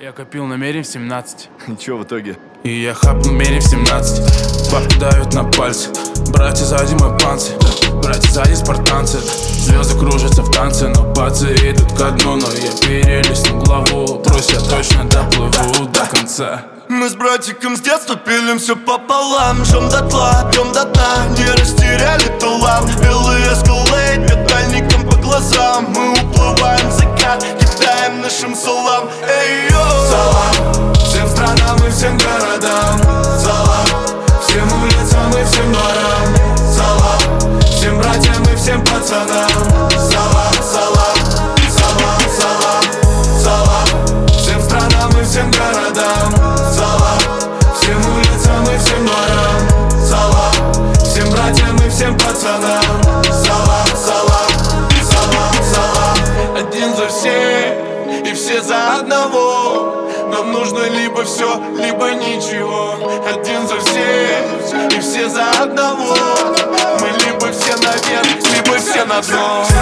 Я копил намерен в 17. И чё в итоге? И я хапнул мерин в 17. Бабки давят на пальцы. Братья сзади мой панцирь. Братья сзади спартанцы. Звезды кружатся в танце, но бацы идут ко дну. Но я перелистнул главу. Трус, я точно доплыву до конца. Мы с братиком с детства пилим все пополам. Жжем дотла, пьем до дна. Не растеряли талант. Белый эскалейт метальником по глазам. Мы уплываем в закат, кидаем нашим салам. Эй-йо! Салам всем странам и всем городам. Салам всем улицам и всем дворам. Салам всем братьям и всем пацанам. Салам, салам, салам, салам. Салам всем странам и всем городам. Салам всем улицам и всем дворам. Салам всем братьям и всем пацанам. Салам, салам, салам, салам. Один за всех и все за одного. Нам нужно либо все, либо ничего. Один за всех и все за одного. Мы либо все наверх, либо все на дно.